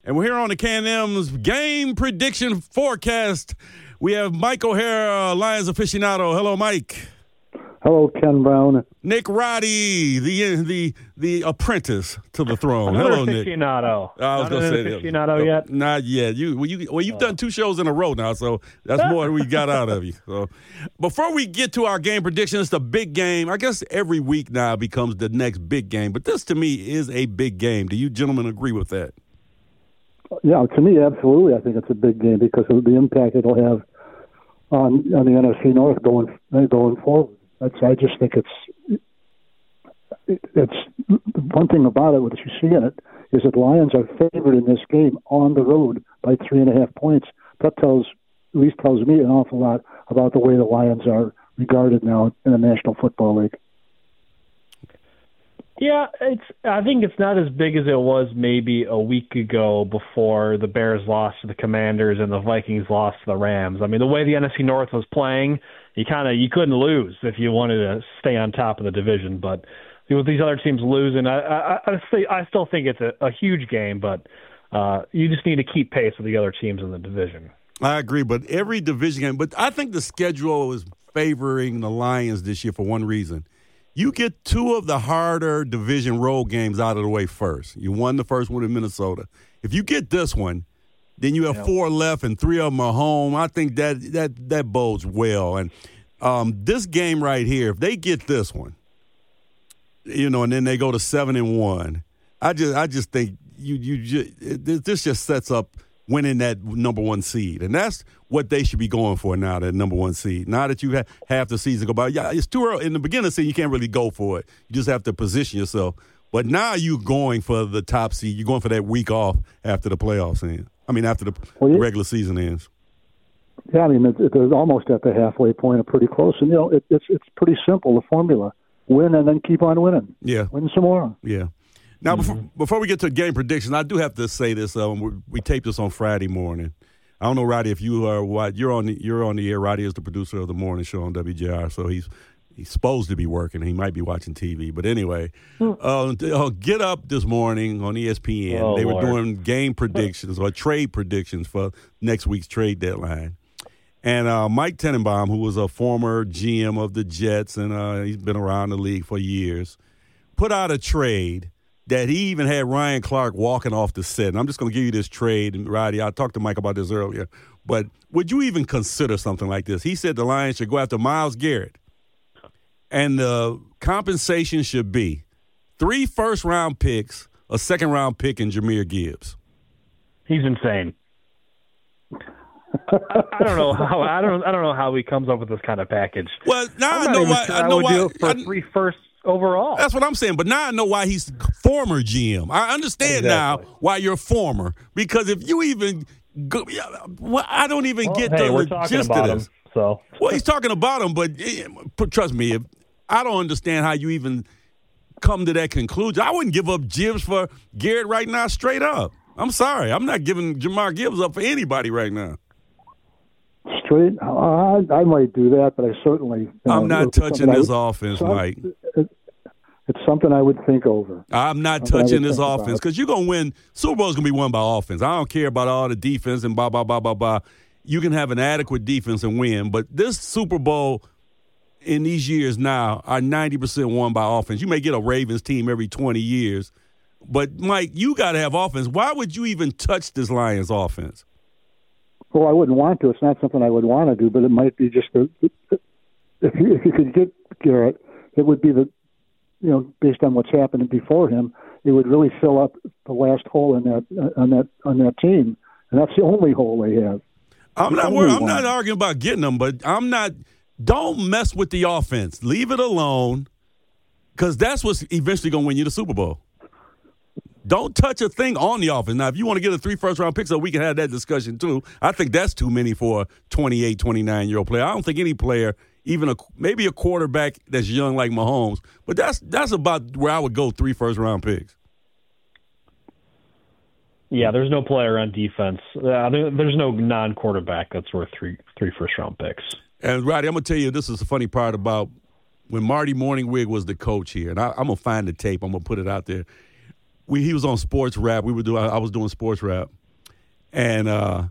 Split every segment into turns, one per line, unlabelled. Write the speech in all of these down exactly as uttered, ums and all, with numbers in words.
And we're here on the K and M's Game Prediction Forecast. We have Mike O'Hara, Lions aficionado. Hello, Mike.
Hello, Ken Brown.
Nick Roddy, the the the apprentice to the throne.
Another
Hello, Nick.
aficionado.
I was
Not
going to say that.
aficionado yet?
Not yet. You well, you well, you've oh. done two shows in a row now, so that's more than we got out of you. So, before we get to our game prediction, it's the big game. I guess every week now becomes the next big game, but this to me is a big game. Do you gentlemen agree with that?
Yeah, to me, absolutely. I think it's a big game because of the impact it'll have on on the N F C North going going forward. That's, I just think it's it, it's one thing about it, what you see in it, is that Lions are favored in this game on the road by three and a half points. That tells, at least tells me an awful lot about the way the Lions are regarded now in the National Football League.
Yeah, it's. I think it's not as big as it was maybe a week ago before the Bears lost to the Commanders and the Vikings lost to the Rams. I mean, the way the N F C North was playing, you kind of you couldn't lose if you wanted to stay on top of the division. But with these other teams losing, I I, I, I still think it's a, a huge game, but uh, you just need to keep pace with the other teams in the division.
I agree, but every division game. But I think the schedule is favoring the Lions this year for one reason. You get two of the harder division road games out of the way first. You won the first one in Minnesota. If you get this one, then you have yeah. four left and three of them are home. I think that that that bodes well. And um, this game right here, if they get this one, you know, and then they go to seven and one, I just I just think you you just, this just sets up winning that number one seed. And that's what they should be going for now, that number one seed. Now that you have half the season go by, yeah, it's too early. In the beginning of the season, you can't really go for it. You just have to position yourself. But now you're going for the top seed. You're going for that week off after the playoffs end. I mean, after the well, yeah. regular season ends.
Yeah, I mean, it, it, it's almost at the halfway point or pretty close. And, you know, it, it's it's pretty simple, the formula. Win and then keep on winning.
Yeah.
Win some more.
Yeah. Now, mm-hmm. before, before we get to game predictions, I do have to say this. Um, we, we taped this on Friday morning. I don't know, Roddy, if you are what you're on. The, you're on the air. Roddy is the producer of the morning show on W J R, so he's he's supposed to be working. He might be watching T V, but anyway, mm. uh, uh, Get Up this morning on E S P N.
Oh,
they were
Lord.
doing game predictions or trade predictions for next week's trade deadline. And uh, Mike Tenenbaum, who was a former G M of the Jets and uh, he's been around the league for years, put out a trade that he even had Ryan Clark walking off the set. And I'm just going to give you this trade. And, Roddy, I talked to Mike about this earlier. But would you even consider something like this? He said the Lions should go after Myles Garrett. And the compensation should be three first-round picks, a second-round pick, and Jahmyr Gibbs.
He's insane. I, I don't know how I don't I don't know how he comes up with this kind of package.
Well, now
I'm
I know why.
Sure
I
I
know
would
why.
do it for
I,
three firsts overall.
That's what I'm saying. But now I know why he's former G M. I understand
exactly.
now why you're former. Because if you even go, well, I don't even
well,
get
hey,
the
we're talking
gist
about
of this.
Him, so
well, he's talking about him, but trust me, if, I don't understand how you even come to that conclusion. I wouldn't give up Gibbs for Garrett right now, straight up. I'm sorry, I'm not giving Jahmyr Gibbs up for anybody right now.
Straight, I, I might do that, but I certainly. You know,
I'm not touching this would, offense,
some,
Mike.
It, it's something I would think over.
I'm not something touching this offense because you're going to win. Super Bowl's going to be won by offense. I don't care about all the defense and blah, blah, blah, blah, blah. You can have an adequate defense and win, but this Super Bowl in these years now are ninety percent won by offense. You may get a Ravens team every twenty years, but, Mike, you got to have offense. Why would you even touch this Lions offense?
Well, I wouldn't want to. It's not something I would want to do, but it might be just a, if you if you could get Garrett, it would be the, you know, based on what's happened before him, it would really fill up the last hole in that on that on that team, and that's the only hole they have.
I'm not worried. I'm not arguing about getting them, but I'm not. Don't mess with the offense. Leave it alone, because that's what's eventually going to win you the Super Bowl. Don't touch a thing on the offense. Now, if you want to get a three first-round picks, so we can have that discussion too. I think that's too many for a twenty-eight, twenty-nine-year-old player. I don't think any player, even a maybe a quarterback that's young like Mahomes, but that's that's about where I would go three first-round picks.
Yeah, there's no player on defense. Uh, there, there's no non-quarterback that's worth three three first-round picks.
And, Roddy, I'm going to tell you, this is the funny part about when Marty Morningwig was the coach here, and I, I'm going to find the tape. I'm going to put it out there. We, he was on Sports Rap. We were doing. I was doing Sports Rap, And uh,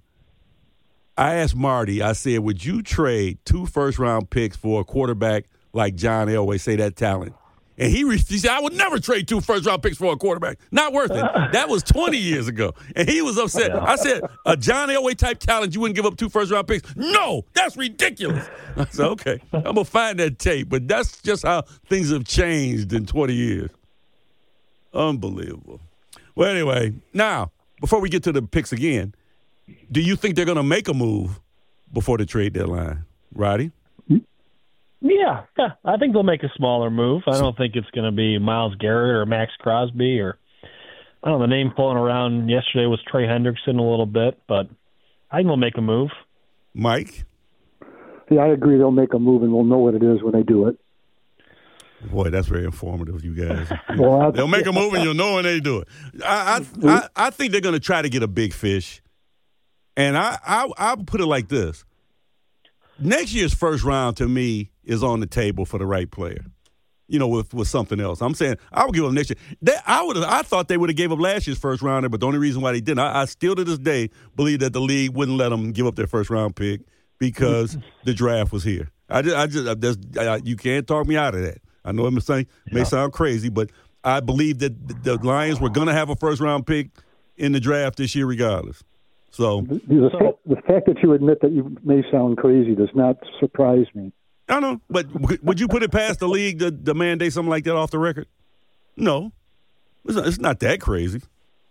I asked Marty, I said, would you trade two first-round picks for a quarterback like John Elway, say that talent? And he, re- he said, I would never trade two first-round picks for a quarterback. Not worth it. That was twenty years ago. And he was upset. I said, a John Elway-type talent, you wouldn't give up two first-round picks? No, that's ridiculous. I said, okay, I'm going to find that tape. But that's just how things have changed in twenty years. Unbelievable. Well, anyway, now, before we get to the picks again, do you think they're going to make a move before the trade deadline? Roddy?
Yeah, yeah, I think they'll make a smaller move. I don't think it's going to be Myles Garrett or Max Crosby or, I don't know, the name floating around yesterday was Trey Hendrickson a little bit, but I think they'll make a move.
Mike?
Yeah, I agree they'll make a move, and we'll know what it is when they do it.
Boy, that's very informative, you guys.
Well,
they'll make a move, and you'll know when they do it. I I, I, I think they're going to try to get a big fish, and I, I I'll put it like this. Next year's first round, to me, is on the table for the right player, you know, with, with something else. I'm saying I would give them next year. They, I would I thought they would have gave up last year's first rounder, but the only reason why they didn't, I, I still to this day believe that the league wouldn't let them give up their first round pick because the draft was here. I just, I just, I just I, you can't talk me out of that. I know it may, say, may sound crazy, but I believe that the Lions were going to have a first round pick in the draft this year regardless. So
the, the,
so
fact, the fact that you admit that you may sound crazy does not surprise me.
I know, but would you put it past the league to, to mandate something like that off the record? No. It's not, it's not that crazy.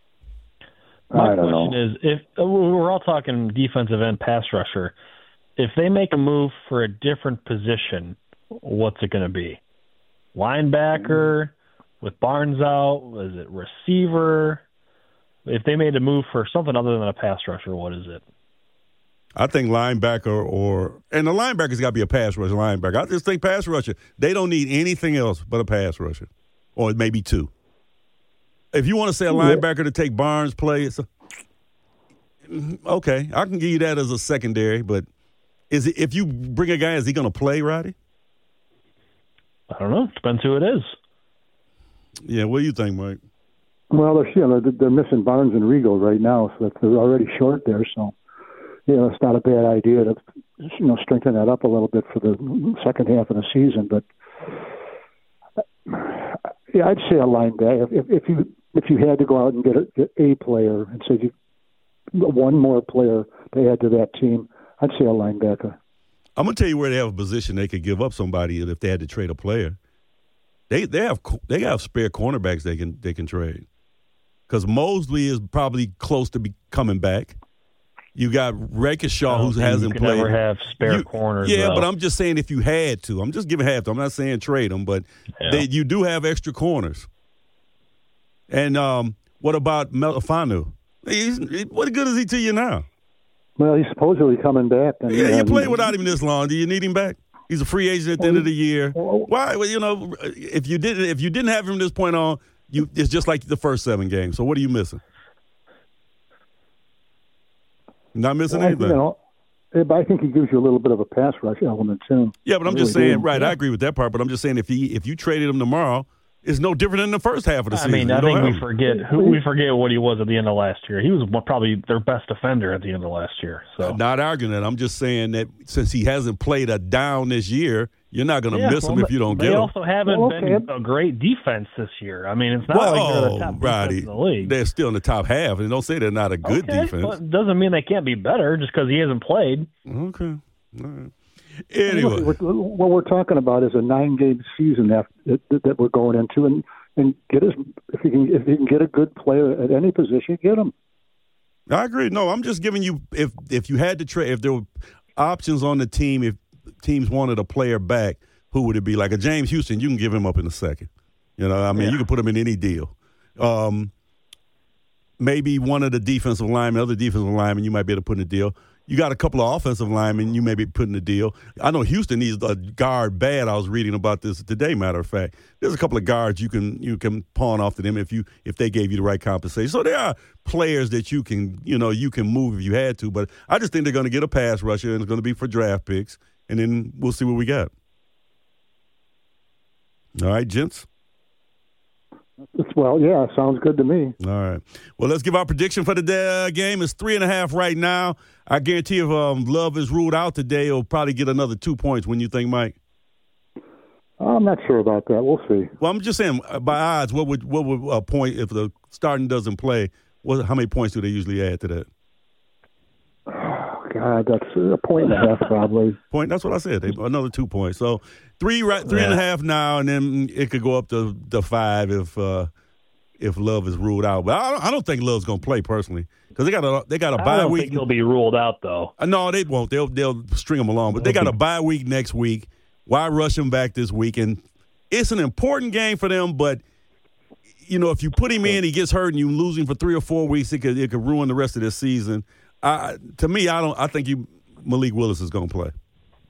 My
I don't
question
know.
is, if we're all talking defensive end pass rusher, if they make a move for a different position, what's it going to be? Linebacker with Barnes out? Is it receiver? If they made a move for something other than a pass rusher, what is it?
I think linebacker or – and the linebacker's got to be a pass rusher linebacker. I just think pass rusher, they don't need anything else but a pass rusher, or maybe two. If you want to say a linebacker to take Barnes' play, it's a, okay, I can give you that as a secondary, but is it, if you bring a guy, is he going to play, Roddy?
I don't know. Depends who it is.
Yeah, what do you think, Mike?
Well, they're, you know, they're missing Barnes and Regal right now, so they're already short there, so – you know, it's not a bad idea to, you know, strengthen that up a little bit for the second half of the season. But yeah, I'd say a linebacker. If, if you if you had to go out and get a, get a player and say you, one more player to add to that team, I'd say a linebacker.
I'm gonna tell you where they have a position they could give up somebody if they had to trade a player. They they have they have spare cornerbacks they can they can trade because Mosley is probably close to be coming back. You got Rakeshaw, who hasn't
you can
played.
Never have spare
you,
corners.
Yeah,
though.
but I'm just saying if you had to. I'm just giving half to. I'm not saying trade them, but
yeah.
they, you do have extra corners. And um, what about Melifanu? He's, what good is he to you now?
Well, he's supposedly coming back. And,
yeah, you
um,
played without him this long. Do you need him back? He's a free agent at the
well,
end of the year.
Well,
Why? Well, you know, if you didn't, if you didn't have him from this point on, you it's just like the first seven games. So what are you missing? Not missing
well,
anything.
You know, but I think he gives you a little bit of a pass rush element too.
Yeah, but I'm
I
just
really
saying,
do.
right?
Yeah.
I agree with that part. But I'm just saying, if he if you traded him tomorrow, it's no different than the first half of the
I
season.
mean,
You
I
don't
think
have
we
him.
forget who we forget what he was at the end of last year. He was probably their best defender at the end of last year. So
I'm not arguing that. I'm just saying that since he hasn't played a down this year, you're not going to
yeah,
miss
well,
him if you don't
they
get him.
also haven't
Well, okay.
been a great defense this year. I mean, it's not
Well,
like they're the top
Roddy,
defense in the league.
they're still in the top half, and don't say they're not a good
okay,
defense.
But it doesn't mean they can't be better just because he hasn't played.
Okay. All right. Anyway,
Look, we're, what we're talking about is a nine-game season that, that, that we're going into, and and get us if you can if you can get a good player at any position, get him.
I agree. No, I'm just giving you if if you had to trade, if there were options on the team, if teams wanted a player back, who would it be? Like a James Houston, you can give him up in a second. You know, I mean,
yeah.
you can put him in any deal. Um, maybe one of the defensive linemen, other defensive linemen, you might be able to put in a deal. You got a couple of offensive linemen, you may be putting a deal. I know Houston needs a guard bad. I was reading about this today, matter of fact. There's a couple of guards you can you can pawn off to them if you if they gave you the right compensation. So there are players that you can, you know, you can move if you had to. But I just think they're going to get a pass rusher, and it's going to be for draft picks, and then we'll see what we got. All right, gents?
It's, well, yeah, sounds good to me.
All right. Well, let's give our prediction for the day, uh, game. It's three and a half right now. I guarantee if um, Love is ruled out today, he'll probably get another two points. When you think, Mike?
I'm not sure about that. We'll see.
Well, I'm just saying, by odds, what would what would a point if the starting doesn't play? What, how many points do they usually add to that?
Oh, God, that's a point and a half probably.
Point. That's what I said. They, another two points. So three, right, three yeah. and a half now, and then it could go up to the five if uh, if Love is ruled out. But I don't, I don't think Love's going to play personally because they got a they got a bye
I don't
week.
think he'll be ruled out though.
Uh, no, they won't. They'll they'll string him along. But they got a bye week next week. Why rush him back this week? And it's an important game for them, but. You know, if you put him in, he gets hurt, and you lose him for three or four weeks, it could it could ruin the rest of this season. I, to me, I don't. I think you Malik Willis is going to play.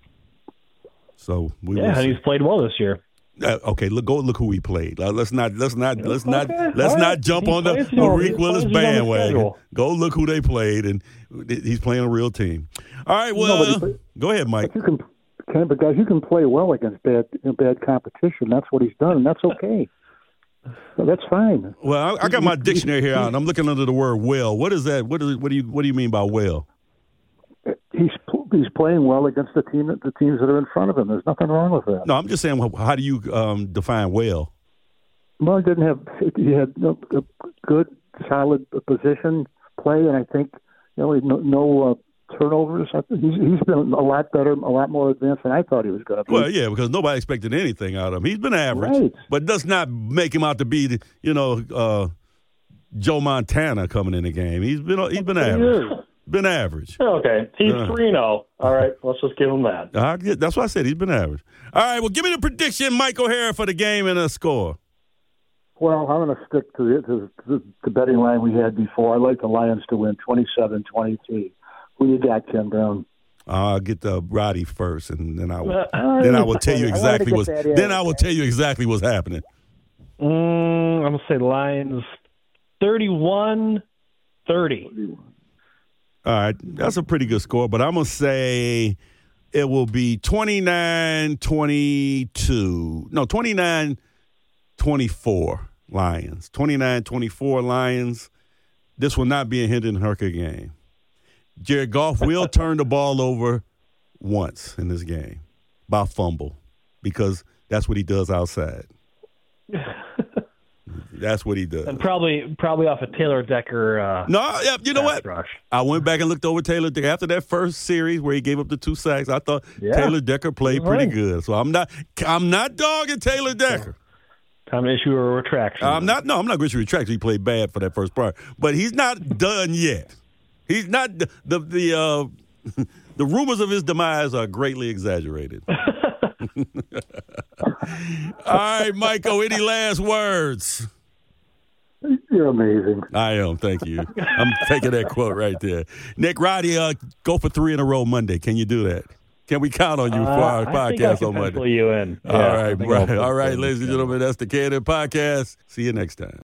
So we
yeah, and he's played well this year.
Uh, okay, look, go look who he played. Uh, let's not let's not let's not
okay.
let's
All
not
right.
jump
he
on the
Malik
Willis bandwagon. Go look who they played, and he's playing a real team. All right, well, no, go ahead, Mike.
But you can, but guys, you can play well against bad bad competition. That's what he's done, and that's okay. So that's fine.
Well, I, I got my dictionary here out, and I'm looking under the word "well." What is that? What is? What do you? What do you mean by "well"?
He's he's playing well against the team the teams that are in front of him. There's nothing wrong with that.
No, I'm just saying. How do you um, define well?
Well, he didn't have. He had a good, solid position play, and I think you know no, no uh, turnovers. I think he's he's been a lot better, a lot more advanced than I thought he was going to be.
Well, yeah, because nobody expected anything out of him. He's been average,
right.
But does not make him out to be, the, you know, uh, Joe Montana coming in the game. He's been he's been average. Been average.
Okay, he's
uh,
three and oh. All right, let's just give him that.
Uh, that's why I said he's been average. All right, well, give me the prediction, Mike O'Hara, for the game and a score.
Well, I'm going to stick to the, to the, the betting line we had before. I like the Lions to win twenty-seven twenty-three. Who you got, Ken Brown?
I'll get the Roddy first, and then I will. Uh, then I will tell you exactly what's. Then I will tell you exactly what's happening.
Mm, I'm gonna say Lions, thirty-one thirty.
All right, that's a pretty good score, but I'm gonna say it will be twenty-nine twenty-two. No, twenty-nine twenty-four Lions. twenty-nine twenty-four Lions. This will not be a Hendon Hooker game. Jared Goff will turn the ball over once in this game by fumble because that's what he does outside. That's what he does.
And probably probably off a Taylor Decker. Uh,
no, yeah, you know what?
Rush.
I went back and looked over Taylor Decker after that first series where he gave up the two sacks. I thought yeah. Taylor Decker played pretty right. good. So I'm not I'm not dogging Taylor Decker.
Time to issue a retraction.
I'm not. No, I'm not going to retract. He played bad for that first part, but he's not done yet. He's not the the the, uh, the rumors of his demise are greatly exaggerated. All right, Michael. Any last words?
You're amazing.
I am. Thank you. I'm taking that quote right there. Nick Roddy, uh, go for three in a row Monday. Can you do that? Can we count on you for our
uh,
podcast on
Monday?
You in.
Yeah,
all right, right. All right, ladies and gentlemen, that's the K N N Podcast. See you next time.